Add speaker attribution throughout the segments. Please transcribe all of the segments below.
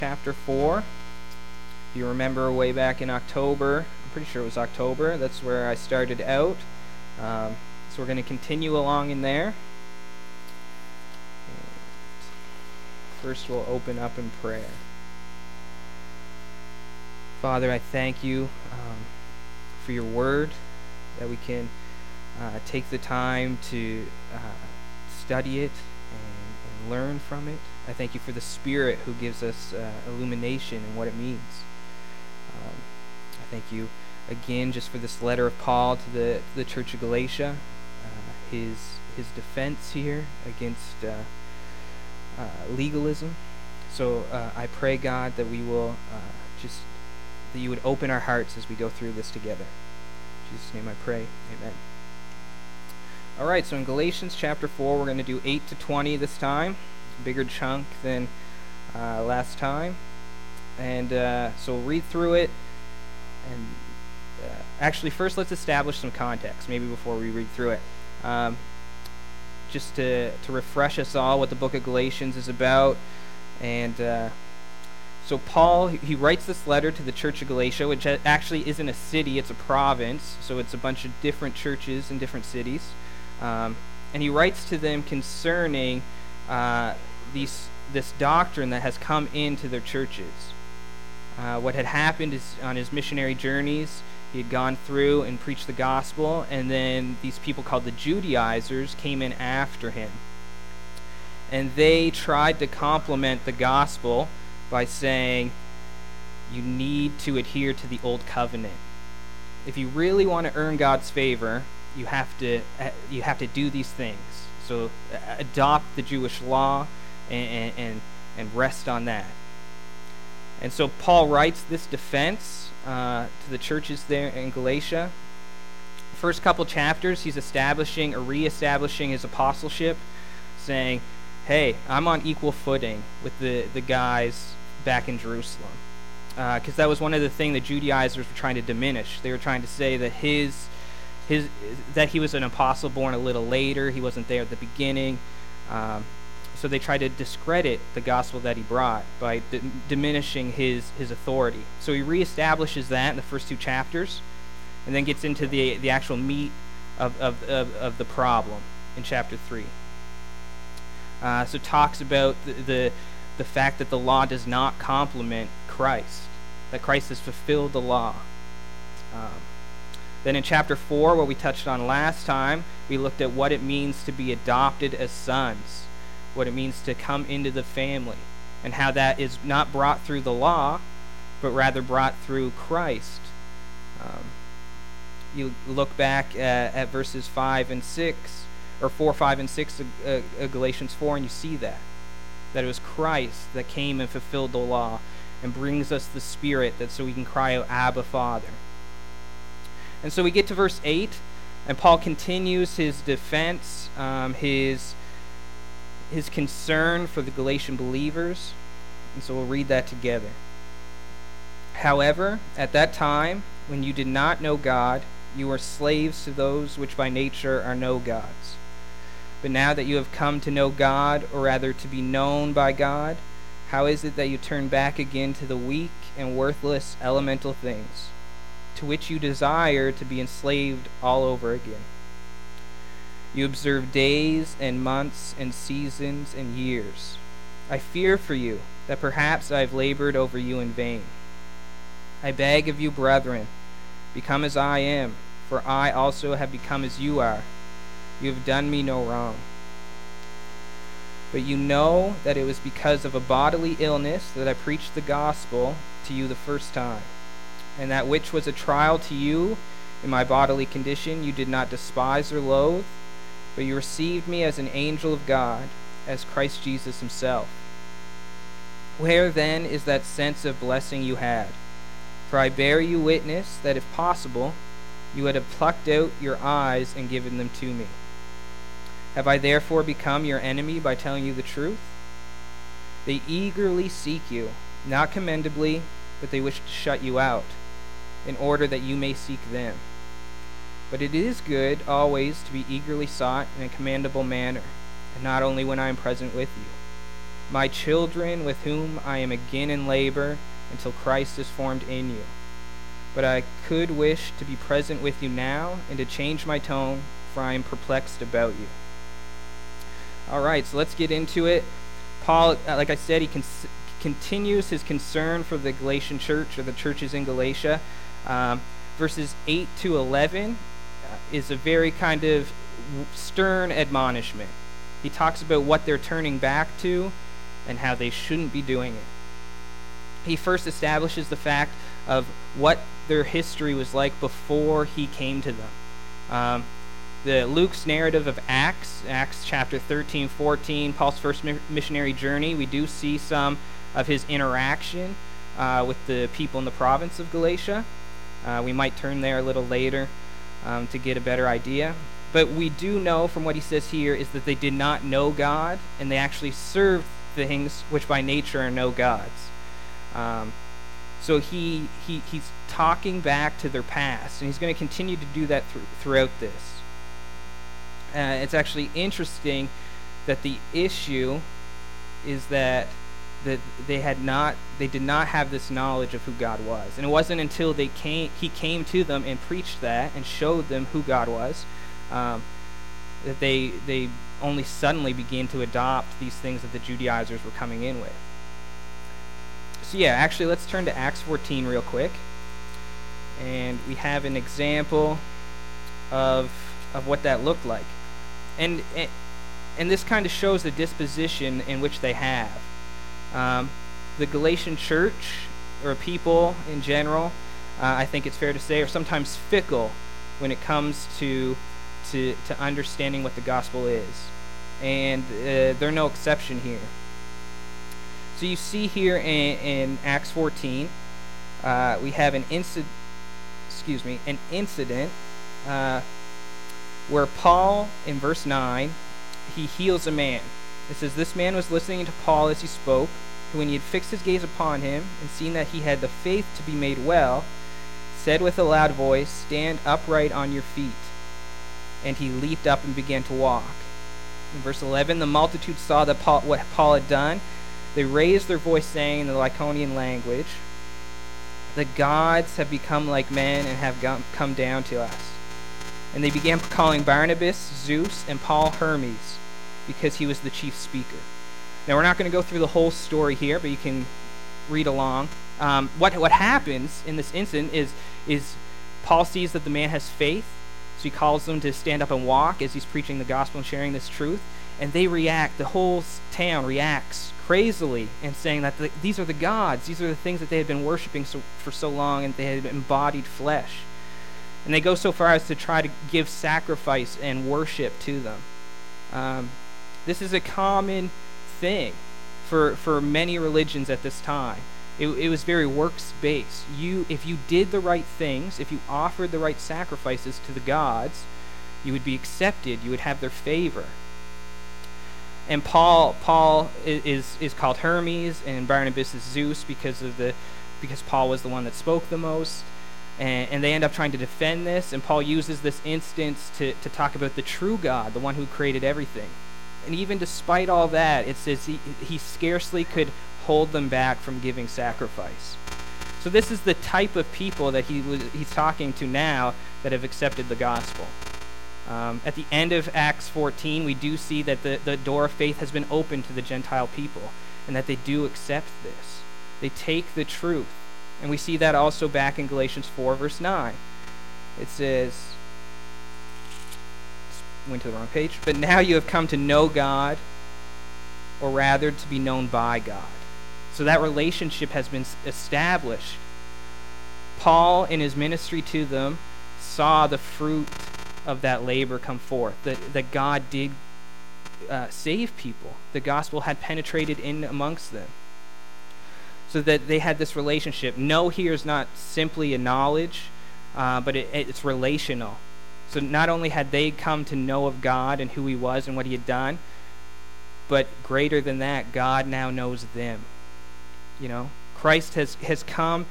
Speaker 1: chapter 4. If you remember way back in October, I'm pretty sure it was October, that's where I started out. So we're going to continue along in there. And first we'll open up in prayer. Father, I thank you for your word, that we can take the time to study it and learn from it. I thank you for the Spirit who gives us illumination in what it means. I thank you again just for this letter of Paul to the church of Galatia, his defense here against legalism. So I pray, God, that we will that you would open our hearts as we go through this together. In Jesus' name I pray. Amen. All right, so in Galatians chapter 4, we're going to do 8 to 20 this time. Bigger chunk than last time. And so we'll read through it. And actually, first let's establish some context, maybe before we read through it. Just to refresh us all what the book of Galatians is about. And so Paul, he writes this letter to the church of Galatia, which actually isn't a city, it's a province. So it's a bunch of different churches in different cities. And he writes to them concerning this doctrine that has come into their churches. What had happened is on his missionary journeys, he had gone through and preached the gospel, and then these people called the Judaizers came in after him. And they tried to complement the gospel by saying, you need to adhere to the old covenant. If you really want to earn God's favor, you have to do these things. So adopt the Jewish law and rest on that. And so Paul writes this defense to the churches there in Galatia. First couple chapters, he's establishing or reestablishing his apostleship, saying, hey, I'm on equal footing with the guys back in Jerusalem. Because that was one of the things the Judaizers were trying to diminish. They were trying to say that that he was an apostle born a little later. He wasn't there at the beginning. So they tried to discredit the gospel that he brought by diminishing his authority. So he reestablishes that in the first two chapters, and then gets into the actual meat of the problem in chapter 3. So talks about the fact that the law does not complement Christ, that Christ has fulfilled the law. Then in chapter 4, what we touched on last time, we looked at what it means to be adopted as sons, what it means to come into the family, and how that is not brought through the law, but rather brought through Christ. You look back at verses 5 and 6, or 4, 5, and 6 of Galatians 4, and you see that it was Christ that came and fulfilled the law and brings us the Spirit that so we can cry out, Abba, Father. And so we get to verse 8, and Paul continues his defense, his concern for the Galatian believers. And so we'll read that together. However, at that time, when you did not know God, you were slaves to those which by nature are no gods. But now that you have come to know God, or rather to be known by God, how is it that you turn back again to the weak and worthless elemental things, to which you desire to be enslaved all over again? You observe days and months and seasons and years. I fear for you that perhaps I have labored over you in vain. I beg of you, brethren, become as I am, for I also have become as you are. You have done me no wrong. But you know that it was because of a bodily illness that I preached the gospel to you the first time. And that which was a trial to you in my bodily condition you did not despise or loathe, but you received me as an angel of God, as Christ Jesus himself. Where then is that sense of blessing you had? For I bear you witness that if possible, you would have plucked out your eyes and given them to me. Have I therefore become your enemy by telling you the truth? They eagerly seek you, not commendably, but they wish to shut you out, in order that you may seek them. But it is good always to be eagerly sought in a commendable manner, and not only when I am present with you. my children with whom I am again in labor until Christ is formed in you. But I could wish to be present with you now and to change my tone, for I am perplexed about you. All right, so let's get into it. Paul, like I said, he continues his concern for the Galatian church, or the churches in Galatia. Verses 8 to 11 is a very kind of stern admonishment. He talks about what they're turning back to and how they shouldn't be doing it. He first establishes the fact of what their history was like before he came to them. Luke's narrative of Acts chapter 13, 14, Paul's first missionary journey, we do see some of his interaction with the people in the province of Galatia. We might turn there a little later to get a better idea. But we do know from what he says here is that they did not know God, and they actually served things which by nature are no gods. So he's talking back to their past, and he's going to continue to do that throughout this. It's actually interesting that the issue is that they did not have this knowledge of who God was, and it wasn't until he came to them and preached that and showed them who God was that they only suddenly began to adopt these things that the Judaizers were coming in with. So yeah, actually let's turn to Acts 14 real quick, and we have an example of what that looked like, and this kind of shows the disposition in which they have. The Galatian church, or people in general, I think it's fair to say, are sometimes fickle when it comes to understanding what the gospel is, and they're no exception here. So you see here in Acts 14, we have an incident where Paul, in verse 9, he heals a man. It says, "This man was listening to Paul as he spoke, who, when he had fixed his gaze upon him, and seen that he had the faith to be made well, said with a loud voice, 'Stand upright on your feet.' And he leaped up and began to walk." In verse 11, the multitude saw what Paul had done. They raised their voice, saying in the Lycaonian language, "The gods have become like men and have come down to us." And they began calling Barnabas Zeus and Paul Hermes, because he was the chief speaker. Now, we're not going to go through the whole story here, but you can read along. What happens in this incident is Paul sees that the man has faith, so he calls them to stand up and walk as he's preaching the gospel and sharing this truth, and they react. The whole town reacts crazily and saying that these are the gods, these are the things that they had been worshiping for so long, and they had embodied flesh. And they go so far as to try to give sacrifice and worship to them. This is a common thing for many religions at this time. It was very works-based. If you did the right things, if you offered the right sacrifices to the gods, you would be accepted. You would have their favor. And Paul is called Hermes, and Barnabas is Zeus because Paul was the one that spoke the most. And they end up trying to defend this, and Paul uses this instance to talk about the true God, the one who created everything. And even despite all that, it says he scarcely could hold them back from giving sacrifice. So this is the type of people that he's talking to now that have accepted the gospel. At the end of Acts 14, we do see that the door of faith has been opened to the Gentile people, and that they do accept this. They take the truth. And we see that also back in Galatians 4, verse 9. It says, went to the wrong page, "But now you have come to know God, or rather to be known by God." So that relationship has been established. Paul, in his ministry to them, saw the fruit of that labor come forth, that God did save people. The gospel had penetrated in amongst them, so that they had this relationship. Know here is not simply a knowledge, but it's relational. So not only had they come to know of God and who he was and what he had done, but greater than that, God now knows them. Christ has come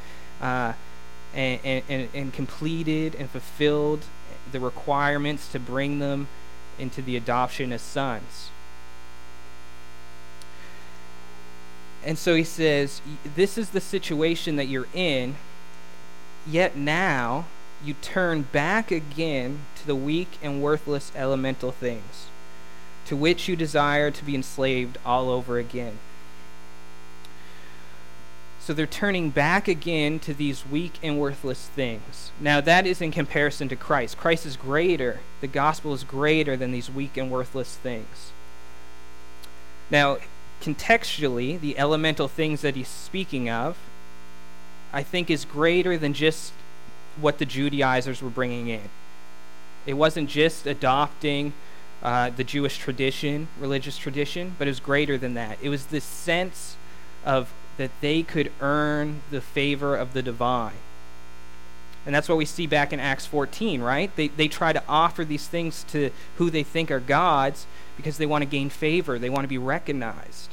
Speaker 1: and completed and fulfilled the requirements to bring them into the adoption as sons. And so he says, this is the situation that you're in, yet now you turn back again to the weak and worthless elemental things, to which you desire to be enslaved all over again. So they're turning back again to these weak and worthless things. Now that is in comparison to Christ. Christ is greater. The gospel is greater than these weak and worthless things. Now, contextually, the elemental things that he's speaking of, I think, is greater than just what the Judaizers were bringing in. It wasn't just adopting the Jewish tradition, religious tradition, but it was greater than that. It was this sense of that they could earn the favor of the divine. And that's what we see back in Acts 14, right? They try to offer these things to who they think are gods because they want to gain favor. They want to be recognized.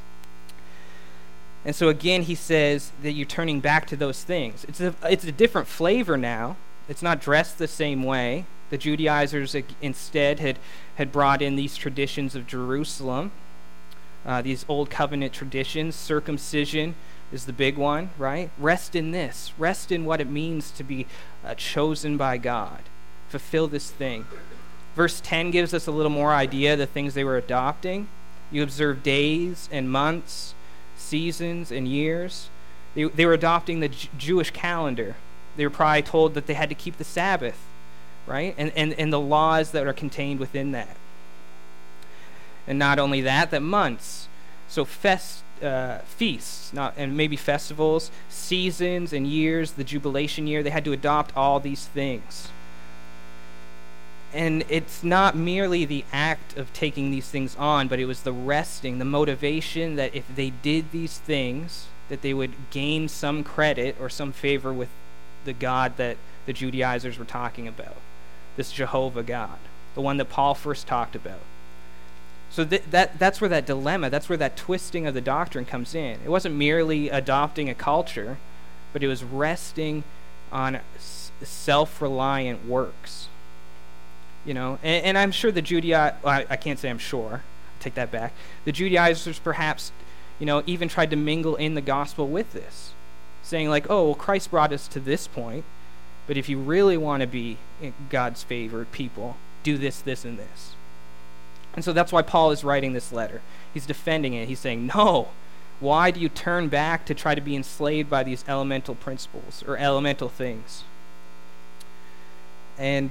Speaker 1: And so again, he says that you're turning back to those things. It's a different flavor now. It's not dressed the same way. The Judaizers instead had brought in these traditions of Jerusalem, these old covenant traditions. Circumcision is the big one, right? Rest in this. Rest in what it means to be chosen by God. Fulfill this thing. Verse 10 gives us a little more idea of the things they were adopting. You observe days and months, seasons and years. They were adopting the Jewish calendar. They were probably told that they had to keep the Sabbath, right? And the laws that are contained within that. And not only that months. So feasts, and maybe festivals, seasons and years, the jubilation year, they had to adopt all these things. And it's not merely the act of taking these things on, but it was the resting, the motivation that if they did these things, that they would gain some credit or some favor with the God that the Judaizers were talking about, this Jehovah God, the one that Paul first talked about. So that's where that dilemma, that's where that twisting of the doctrine comes in. It wasn't merely adopting a culture, but it was resting on self-reliant works. You know, and I'm sure I can't say I'm sure, take that back. The Judaizers perhaps, even tried to mingle in the gospel with this, saying like, oh, well, Christ brought us to this point, but if you really want to be God's favored people, do this, this, and this. And so that's why Paul is writing this letter. He's defending it. He's saying, no, why do you turn back to try to be enslaved by these elemental principles or elemental things? And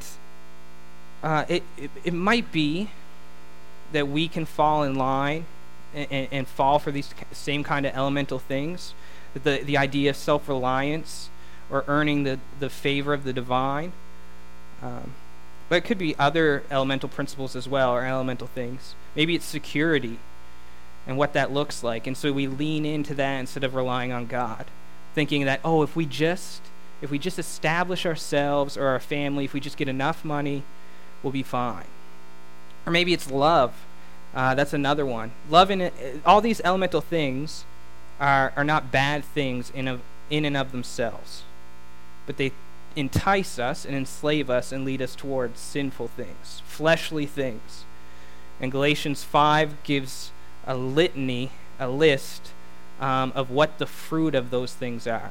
Speaker 1: it might be that we can fall in line and fall for these same kind of elemental things. The idea of self-reliance or earning the favor of the divine. But it could be other elemental principles as well, or elemental things. Maybe it's security and what that looks like. And so we lean into that instead of relying on God, thinking that, oh, if we just establish ourselves or our family, if we just get enough money, we'll be fine. Or maybe it's love. That's another one. Love all these elemental things are not bad things in and of themselves, but they entice us and enslave us and lead us towards sinful things, fleshly things. And Galatians 5 gives a litany, a list of what the fruit of those things are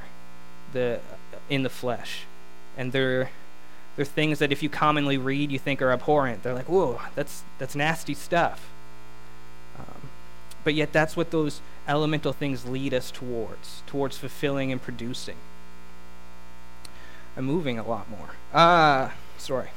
Speaker 1: in the flesh. And they're things that if you commonly read, you think are abhorrent. They're like, whoa, that's nasty stuff. But yet that's what those elemental things lead us towards fulfilling and producing. I'm moving a lot more. Sorry.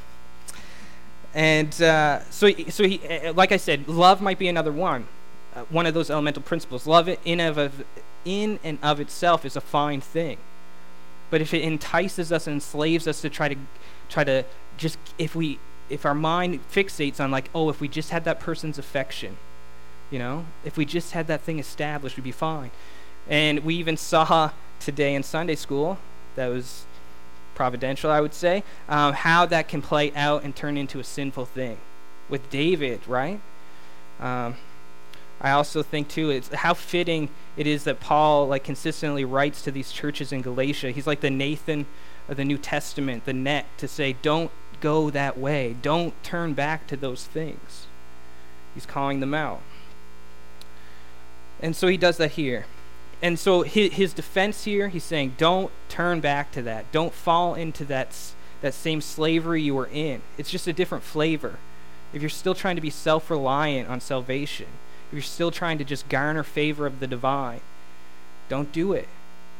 Speaker 1: And so he, like I said, love might be another one of those elemental principles. Love in and of itself is a fine thing, but if it entices us and enslaves us to try to just if our mind fixates on like, oh, if we just had that person's affection, if we just had that thing established, we'd be fine. And we even saw today in Sunday school, that was providential, I would say, how that can play out and turn into a sinful thing with David, right? I also think too, it's how fitting it is that Paul consistently writes to these churches in Galatia. He's like the Nathan of the New Testament, the net, to say, don't go that way, don't turn back to those things. He's calling them out. And so he does that here. And so his defense here, he's saying, don't turn back to that. Don't fall into that same slavery you were in. It's just a different flavor. If you're still trying to be self-reliant on salvation, if you're still trying to just garner favor of the divine, don't do it.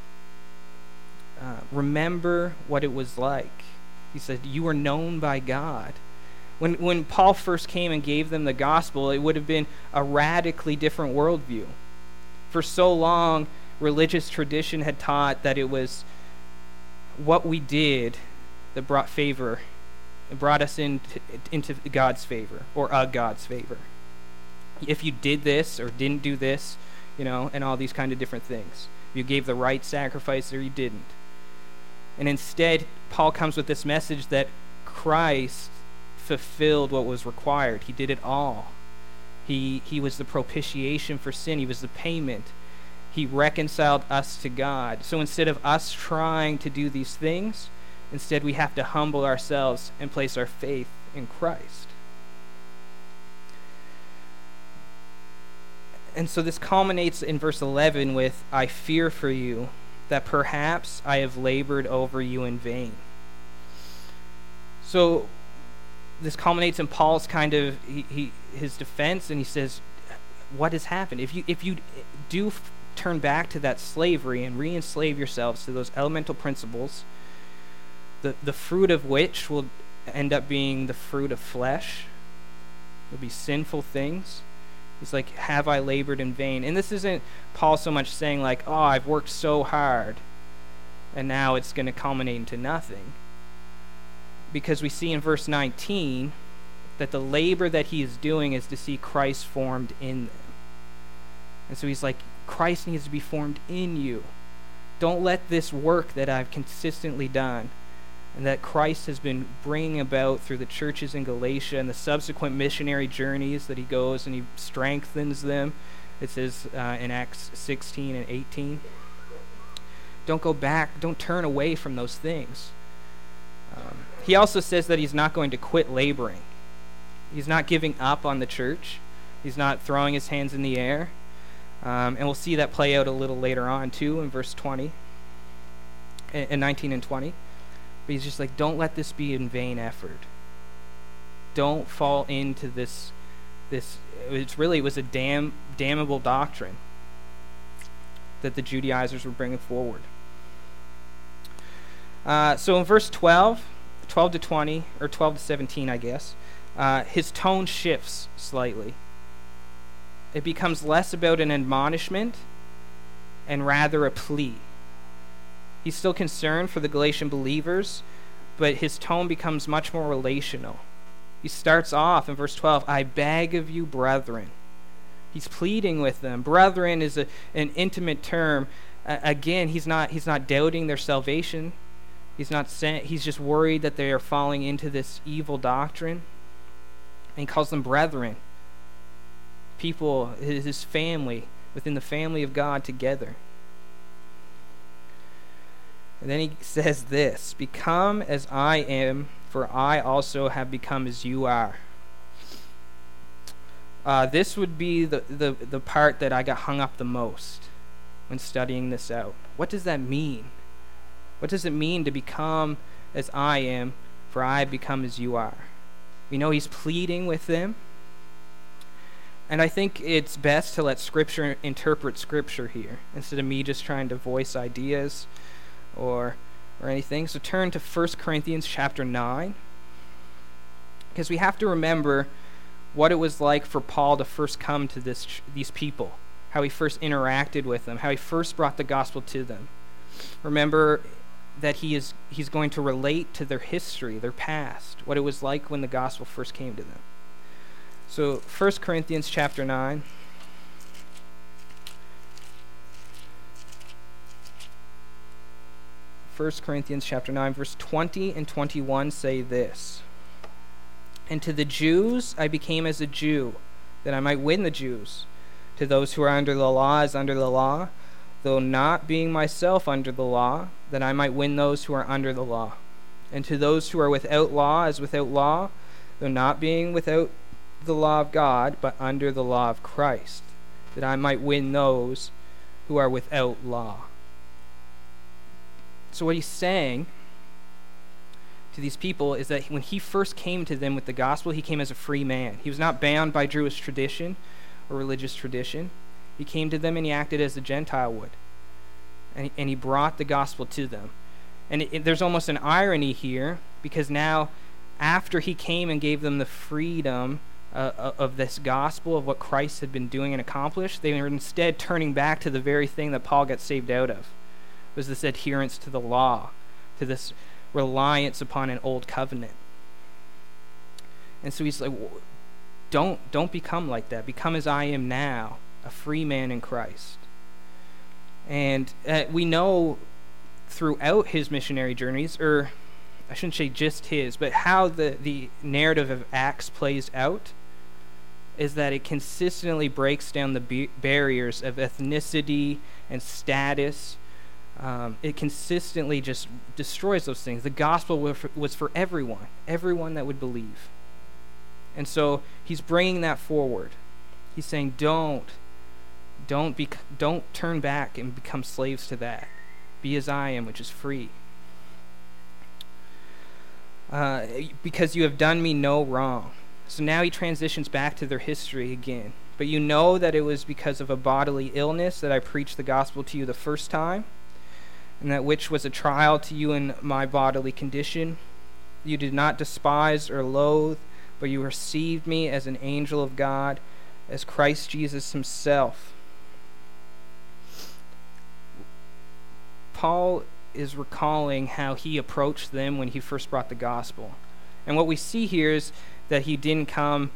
Speaker 1: Remember what it was like. He said, you were known by God. When Paul first came and gave them the gospel, it would have been a radically different worldview. For so long, religious tradition had taught that it was what we did that brought favor. It brought us into God's favor, or a God's favor. If you did this or didn't do this, and all these kind of different things. You gave the right sacrifice or you didn't. And instead, Paul comes with this message that Christ fulfilled what was required. He did it all. He was the propitiation for sin. He was the payment. He reconciled us to God. So instead of us trying to do these things, instead we have to humble ourselves and place our faith in Christ. And so this culminates in verse 11 with, I fear for you that perhaps I have labored over you in vain. So this culminates in Paul's kind of his defense, and he says, what has happened? If you do turn back to that slavery and re-enslave yourselves to those elemental principles, the fruit of which will end up being the fruit of flesh, will be sinful things. He's like, have I labored in vain? And this isn't Paul so much saying like, oh, I've worked so hard and now it's going to culminate into nothing. Because we see in verse 19 that the labor that he is doing is to see Christ formed in them. And so he's like, Christ needs to be formed in you. Don't let this work that I've consistently done and that Christ has been bringing about through the churches in Galatia and the subsequent missionary journeys that he goes and he strengthens them. It says in Acts 16 and 18. Don't go back. Don't turn away from those things. He also says that he's not going to quit laboring. He's not giving up on the church. He's not throwing his hands in the air. And we'll see that play out a little later on too in verse 20 and 19 and 20. But he's just like, don't let this be in vain effort. Don't fall into this it was a damnable doctrine that the Judaizers were bringing forward. So in verse 12 to 20, or 12 to 17, I guess, his tone shifts slightly. It becomes less about an admonishment and rather a plea. He's still concerned for the Galatian believers, but his tone becomes much more relational. He starts off in verse 12, I beg of you, brethren. He's pleading with them. Brethren is an intimate term. Again, he's not doubting their salvation. He's just worried that they are falling into this evil doctrine. And he calls them brethren. People, his family, within the family of God together. And then he says this, become as I am, for I also have become as you are. This would be the part that I got hung up the most when studying this out. What does that mean? What does it mean to become as I am, for I have become as you are? We know he's pleading with them. And I think it's best to let Scripture interpret Scripture here, instead of me just trying to voice ideas or anything. So turn to 1 Corinthians chapter 9, because we have to remember what it was like for Paul to first come to these people, how he first interacted with them, how he first brought the gospel to them. Remember that he's going to relate to their history, their past, what it was like when the gospel first came to them. So 1 Corinthians chapter 9. First Corinthians chapter 9, verse 20 and 21 say this. And to the Jews I became as a Jew, that I might win the Jews. To those who are under the law as under the law, though not being myself under the law, that I might win those who are under the law. And to those who are without law as without law, though not being without the law of God, but under the law of Christ, that I might win those who are without law. So what he's saying to these people is that when he first came to them with the gospel, he came as a free man. He was not bound by Jewish tradition or religious tradition. He came to them and he acted as a Gentile would. And he brought the gospel to them. And there's almost an irony here, because now, after he came and gave them the freedom of this gospel, of what Christ had been doing and accomplished, they were instead turning back to the very thing that Paul got saved out of. It was this adherence to the law, to this reliance upon an old covenant. And so he's like, don't become like that. Become as I am now, a free man in Christ. And we know throughout his missionary journeys, or I shouldn't say just his, but how the narrative of Acts plays out is that it consistently breaks down the barriers of ethnicity and status. It consistently just destroys those things. The gospel was for everyone that would believe. And so he's bringing that forward. He's saying, don't turn back and become slaves to that. Be as I am, which is free. Because you have done me no wrong. So now he transitions back to their history again. But you know that it was because of a bodily illness that I preached the gospel to you the first time, and that which was a trial to you in my bodily condition. You did not despise or loathe, but you received me as an angel of God, as Christ Jesus himself. Paul is recalling how he approached them when he first brought the gospel. And what we see here is that he didn't come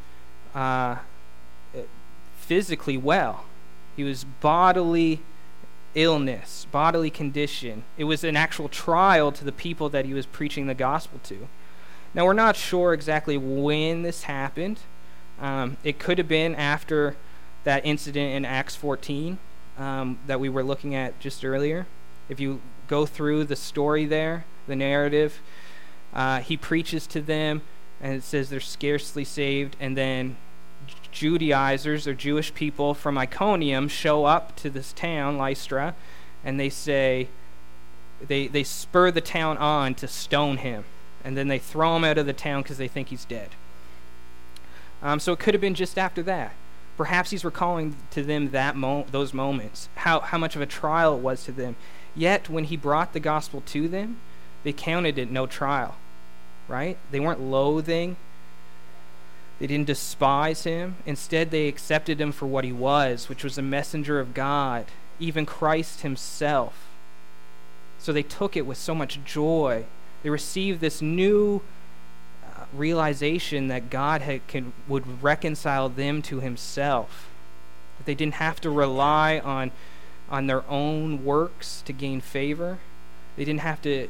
Speaker 1: physically well. He was bodily illness, bodily condition. It was an actual trial to the people that he was preaching the gospel to. Now, we're not sure exactly when this happened. It could have been after that incident in Acts 14 that we were looking at just earlier. If you go through the story there, the narrative, he preaches to them, and it says they're scarcely saved, and then Judaizers, or Jewish people from Iconium, show up to this town, Lystra, and they say, they spur the town on to stone him, and then they throw him out of the town because they think he's dead. So it could have been just after that. Perhaps he's recalling to them those moments, how much of a trial it was to them. Yet, when he brought the gospel to them, they counted it no trial, right? They weren't loathing. They didn't despise him. Instead, they accepted him for what he was, which was a messenger of God, even Christ himself. So they took it with so much joy. They received this new realization that God would reconcile them to himself. That they didn't have to rely on their own works to gain favor. They didn't have to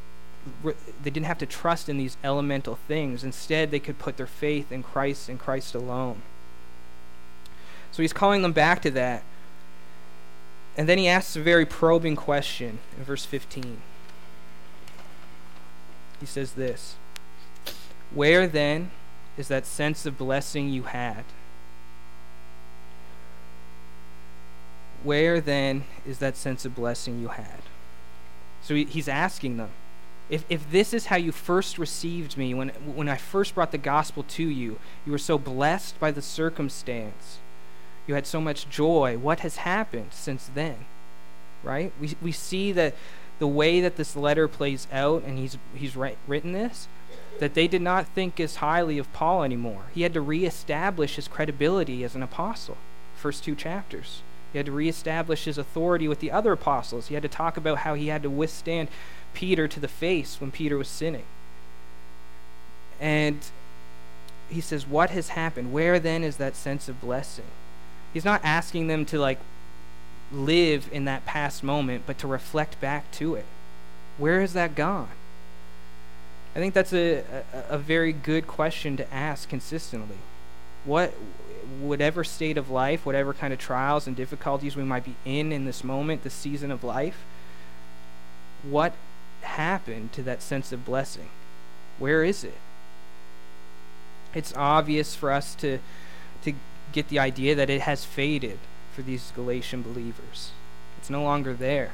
Speaker 1: trust in these elemental things. Instead, they could put their faith in Christ and Christ alone. So he's calling them back to that. And then he asks a very probing question in verse 15. He says this: "Where then is that sense of blessing you had? Where then is that sense of blessing you had?" So he's asking them, if this is how you first received me, when I first brought the gospel to you, you were so blessed by the circumstance, you had so much joy, what has happened since then? Right? We see that the way that this letter plays out, and he's written this, that they did not think as highly of Paul anymore. He had to reestablish his credibility as an apostle. First 2 chapters. He had to reestablish his authority with the other apostles. He had to talk about how he had to withstand Peter to the face when Peter was sinning. And he says, what has happened? Where then is that sense of blessing? He's not asking them to live in that past moment, but to reflect back to it. Where has that gone? I think that's a very good question to ask consistently. Whatever state of life, whatever kind of trials and difficulties we might be in this moment, this season of life, what happened to that sense of blessing? Where is it? It's obvious for us to get the idea that it has faded, for these Galatian believers. It's no longer there.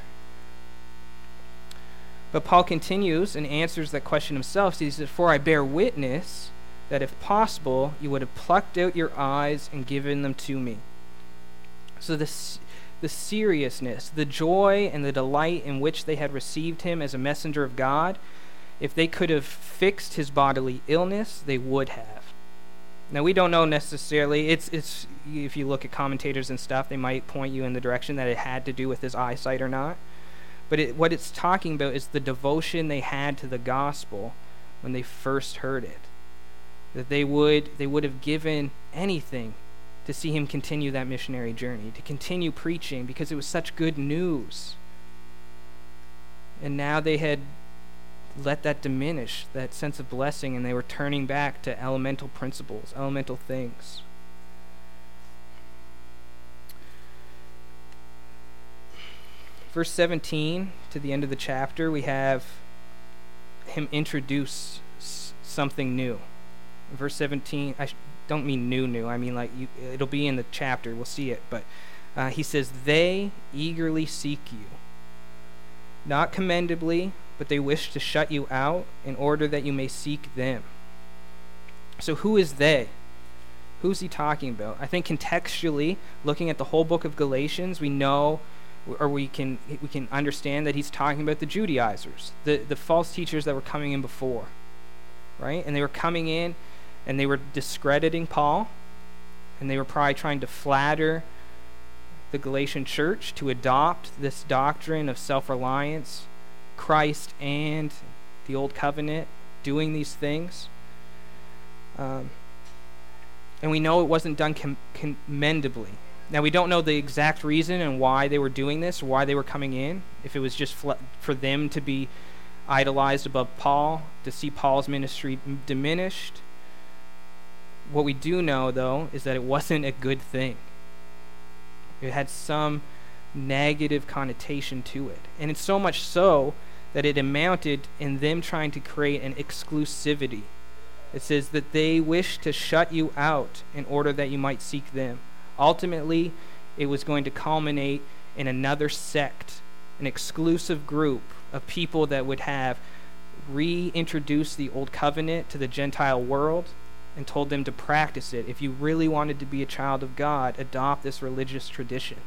Speaker 1: But Paul continues and answers that question himself. He says, "For I bear witness that if possible, you would have plucked out your eyes and given them to me." So the seriousness, the joy, and the delight in which they had received him as a messenger of God, if they could have fixed his bodily illness, they would have. Now, we don't know necessarily. It's if you look at commentators and stuff, they might point you in the direction that it had to do with his eyesight or not. But what it's talking about is the devotion they had to the gospel when they first heard it. That they would have given anything to see him continue that missionary journey, to continue preaching, because it was such good news. And now they had let that diminish, that sense of blessing, and they were turning back to elemental principles, elemental things. Verse 17, to the end of the chapter, we have him introduce something new. Verse 17, I don't mean new, I mean like it'll be in the chapter, we'll see it, but he says, "They eagerly seek you, not commendably, but they wish to shut you out in order that you may seek them." So who is they? Who's he talking about? I think contextually, looking at the whole book of Galatians, we know, or we can understand that he's talking about the Judaizers, the false teachers that were coming in before, right? And they were coming in and they were discrediting Paul, and they were probably trying to flatter the Galatian church to adopt this doctrine of self-reliance, Christ and the Old Covenant, doing these things. And we know it wasn't done commendably. Now, we don't know the exact reason and why they were doing this, or why they were coming in, if it was just for them to be idolized above Paul, to see Paul's ministry diminished. What we do know, though, is that it wasn't a good thing. It had some negative connotation to it. And it's so much so that it amounted in them trying to create an exclusivity. It says that they wish to shut you out in order that you might seek them. Ultimately, it was going to culminate in another sect, an exclusive group of people that would have reintroduced the Old Covenant to the Gentile world and told them to practice it. If you really wanted to be a child of God, adopt this religious tradition.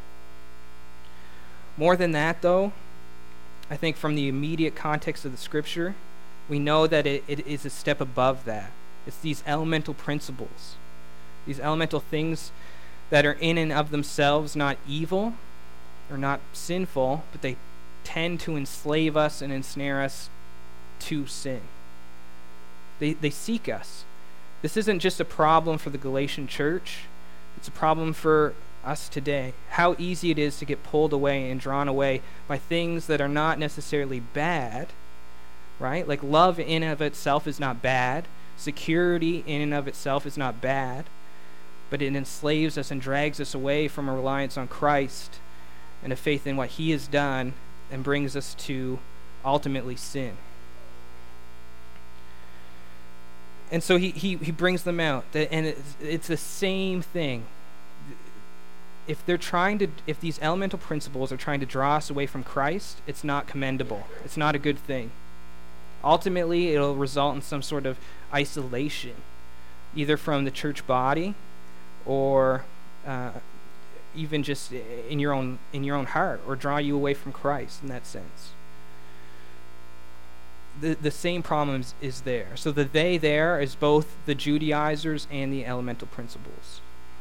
Speaker 1: More than that, though, I think from the immediate context of the Scripture, we know that it is a step above that. It's these elemental principles, these elemental things that are in and of themselves not evil or not sinful, but they tend to enslave us and ensnare us to sin. They seek us. This isn't just a problem for the Galatian church. It's a problem for us today. How easy it is to get pulled away and drawn away by things that are not necessarily bad, right? Like love in and of itself is not bad. Security in and of itself is not bad. But it enslaves us and drags us away from a reliance on Christ and a faith in what he has done, and brings us to ultimately sin. And so he brings them out, and it's the same thing. If these elemental principles are trying to draw us away from Christ, it's not commendable. It's not a good thing. Ultimately, it'll result in some sort of isolation, either from the church body or even just in your own heart, or draw you away from Christ in that sense. The same problem is there. So the they there is both the Judaizers and the elemental principles.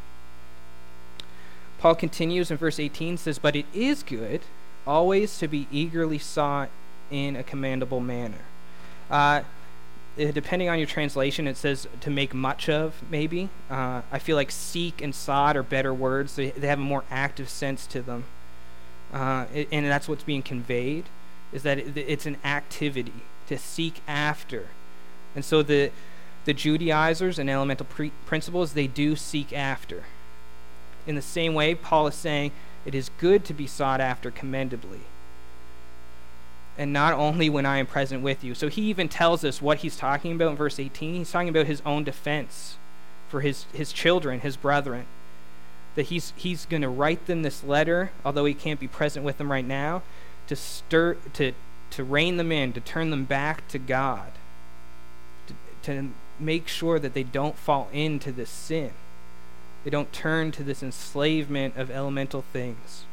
Speaker 1: Paul continues in verse 18, says, "But it is good always to be eagerly sought in a commendable manner." Depending on your translation, it says to make much of, maybe. I feel like seek and sought are better words. They have a more active sense to them. And that's what's being conveyed, is that it's an activity to seek after. And so the Judaizers and elemental principles, they do seek after. In the same way, Paul is saying it is good to be sought after commendably. And not only when I am present with you. So he even tells us what he's talking about in verse 18. He's talking about his own defense for his children, his brethren. that he's going to write them this letter, although he can't be present with them right now, to rein them in, to turn them back to God, to make sure that they don't fall into this sin. They don't turn to this enslavement of elemental things.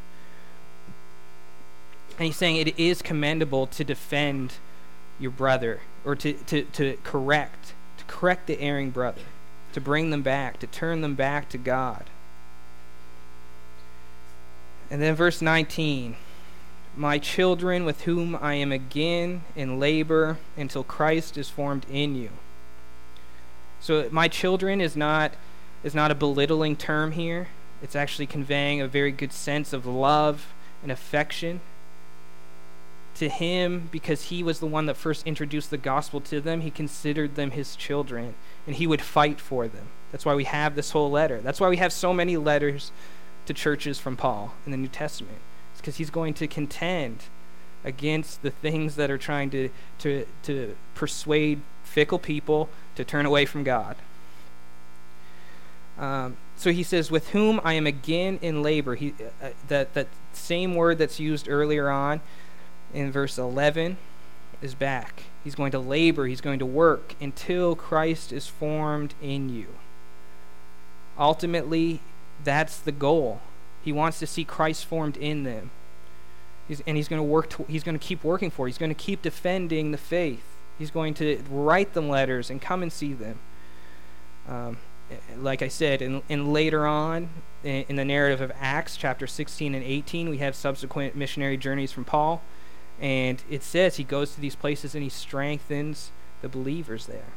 Speaker 1: And he's saying it is commendable to defend your brother, or to correct the erring brother, to bring them back, to turn them back to God. And then verse 19, my children with whom I am again in labor until Christ is formed in you. So my children is not a belittling term here. It's actually conveying a very good sense of love and affection to him, because he was the one that first introduced the gospel to them. He considered them his children, and he would fight for them. That's why we have this whole letter. That's why we have so many letters to churches from Paul in the New Testament. It's because he's going to contend against the things that are trying to persuade fickle people to turn away from God. So he says, with whom I am again in labor. That same word that's used earlier on in verse 11 is back. He's going to labor, he's going to work until Christ is formed in you. Ultimately, that's the goal. He wants to see Christ formed in them. He's going to keep working for it. He's going to keep defending the faith. He's going to write them letters and come and see them. Like I said, and later on in the narrative of Acts, chapter 16 and 18, we have subsequent missionary journeys from Paul. And it says he goes to these places and he strengthens the believers there.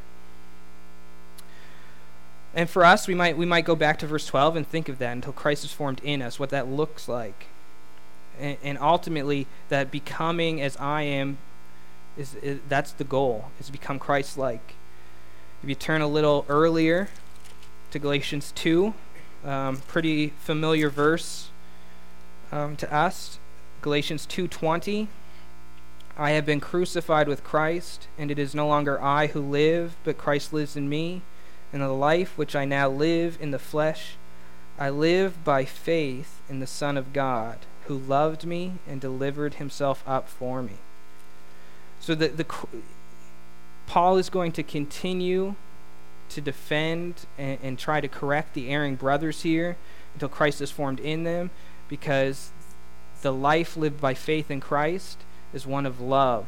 Speaker 1: And for us, we might go back to verse 12 and think of that until Christ is formed in us, what that looks like. And ultimately, that becoming as I am, that's the goal, is to become Christ-like. If you turn a little earlier to Galatians 2, pretty familiar verse to us, Galatians 2:20. I have been crucified with Christ, and it is no longer I who live, but Christ lives in me. And the life which I now live in the flesh, I live by faith in the Son of God, who loved me and delivered himself up for me. So Paul is going to continue to defend and try to correct the erring brothers here until Christ is formed in them, because the life lived by faith in Christ is one of love.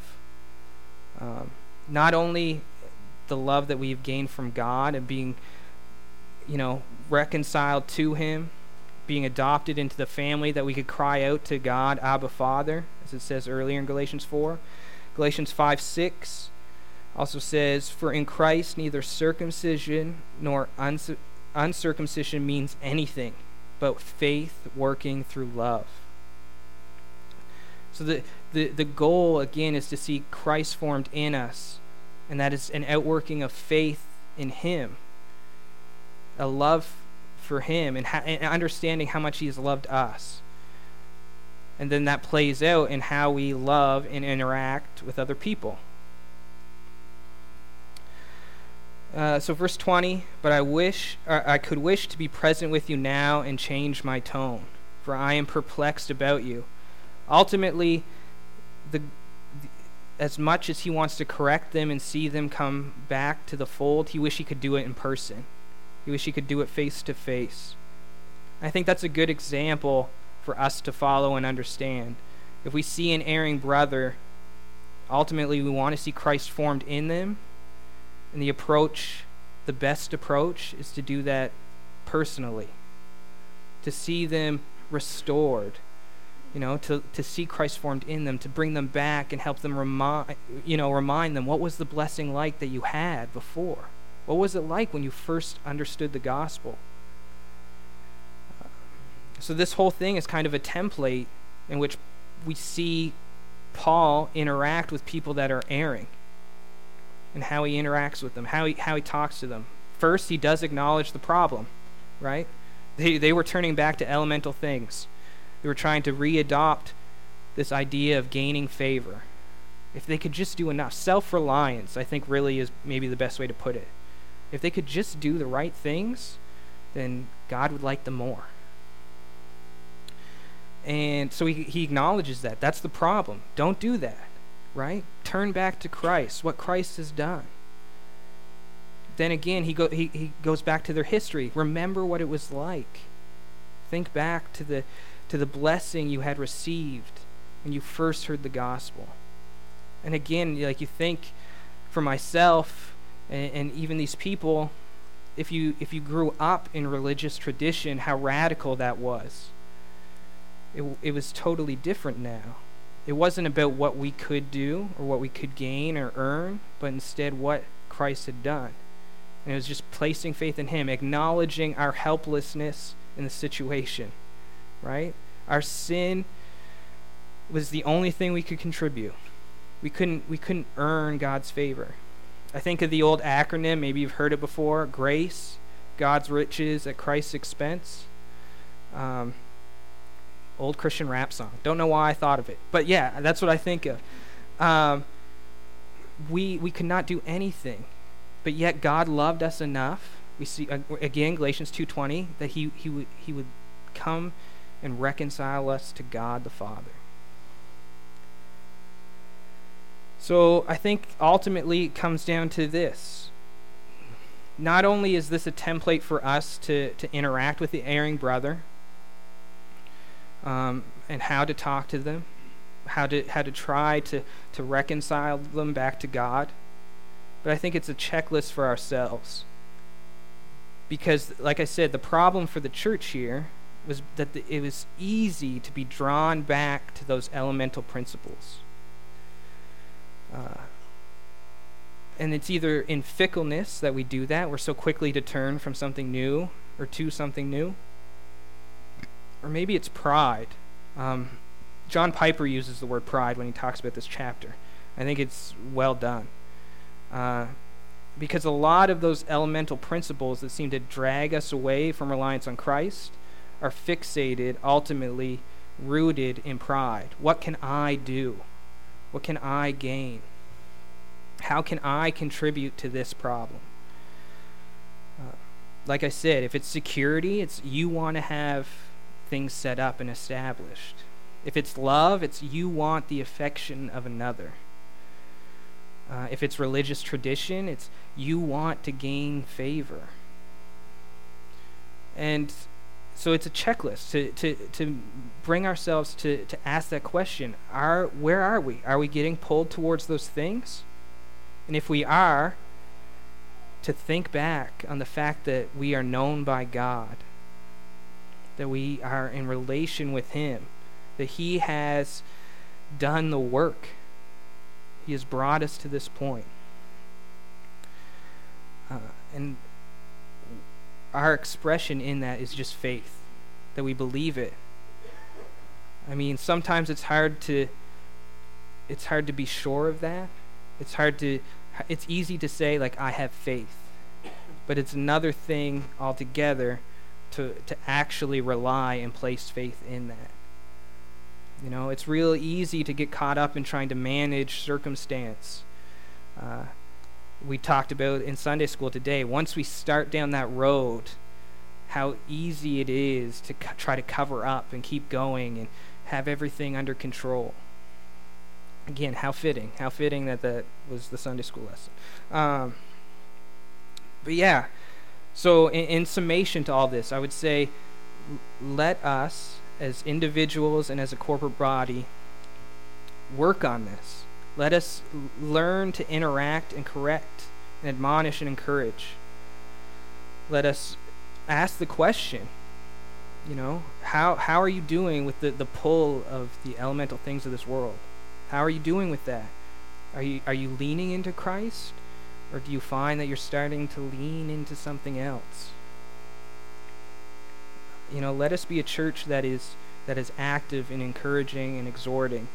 Speaker 1: Not only the love that we've gained from God and being, reconciled to him, being adopted into the family that we could cry out to God, Abba, Father, as it says earlier in Galatians 4. Galatians 5:6 also says, for in Christ neither circumcision nor uncircumcision means anything, but faith working through love. So the goal, again, is to see Christ formed in us, and that is an outworking of faith in him, a love for him, and understanding how much he has loved us. And then that plays out in how we love and interact with other people. So verse 20, but I could wish to be present with you now and change my tone, for I am perplexed about you. Ultimately, as much as he wants to correct them and see them come back to the fold, he wishes he could do it in person. He wishes he could do it face to face. I think that's a good example for us to follow and understand. If we see an erring brother, ultimately we want to see Christ formed in them, and the best approach is to do that personally, to see them restored, to see Christ formed in them, to bring them back and help them remind them, what was the blessing like that you had before? What was it like when you first understood the gospel? So this whole thing is kind of a template in which we see Paul interact with people that are erring, and how he interacts with them, how he talks to them. First, he does acknowledge the problem, right? They were turning back to elemental things. They were trying to readopt this idea of gaining favor. If they could just do enough. Self-reliance, I think, really is maybe the best way to put it. If they could just do the right things, then God would like them more. And so he acknowledges that. That's the problem. Don't do that, right? Turn back to Christ, what Christ has done. Then again, he goes back to their history. Remember what it was like. Think back to the blessing you had received when you first heard the gospel. And again, like, you think, for myself and even these people, if you grew up in religious tradition, how radical that was. It was totally different now. It wasn't about what we could do or what we could gain or earn, but instead what Christ had done. And it was just placing faith in him, acknowledging our helplessness in the situation, right? Our sin was the only thing we could contribute. We couldn't earn God's favor. I think of the old acronym, maybe you've heard it before, GRACE, God's riches at Christ's expense. Old Christian rap song. Don't know why I thought of it, but yeah, that's what I think of. We could not do anything, but yet God loved us enough. We see again Galatians 2:20 that he would come and reconcile us to God the Father. So I think ultimately it comes down to this. Not only is this a template for us to interact with the erring brother, and how to talk to them, how to try to reconcile them back to God, but I think it's a checklist for ourselves. Because, like I said, the problem for the church here was that it was easy to be drawn back to those elemental principles. And it's either in fickleness that we do that, we're so quickly to turn from something new or to something new, or maybe it's pride. John Piper uses the word pride when he talks about this chapter. I think it's well done. Because a lot of those elemental principles that seem to drag us away from reliance on Christ are fixated, ultimately rooted in pride. What can I do? What can I gain? How can I contribute to this problem? Like I said, if it's security, it's you want to have things set up and established. If it's love, it's you want the affection of another. If it's religious tradition, it's you want to gain favor. And so it's a checklist to bring ourselves to ask that question. Where are we? Are we getting pulled towards those things? And if we are, to think back on the fact that we are known by God, that we are in relation with him, that he has done the work. He has brought us to this point. And our expression in that is just faith, that we believe it. I mean, sometimes it's hard to be sure of that. It's easy to say, like, I have faith. But it's another thing altogether to actually rely and place faith in that. You know, it's real easy to get caught up in trying to manage circumstance. We talked about in Sunday school today, once we start down that road, how easy it is to try to cover up and keep going and have everything under control. Again, how fitting that was the Sunday school lesson. But yeah, so in summation to all this, I would say, let us, as individuals and as a corporate body, work on this. Let us learn to interact and correct and admonish and encourage. Let us ask the question, you know, how are you doing with the pull of the elemental things of this world? How are you doing with that? Are you leaning into Christ? Or do you find that you're starting to lean into something else? You know, let us be a church that is active in encouraging and exhorting.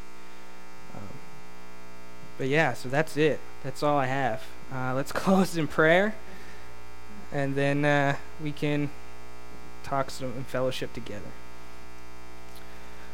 Speaker 1: But yeah, so that's it. That's all I have. Let's close in prayer, and then we can talk some fellowship together.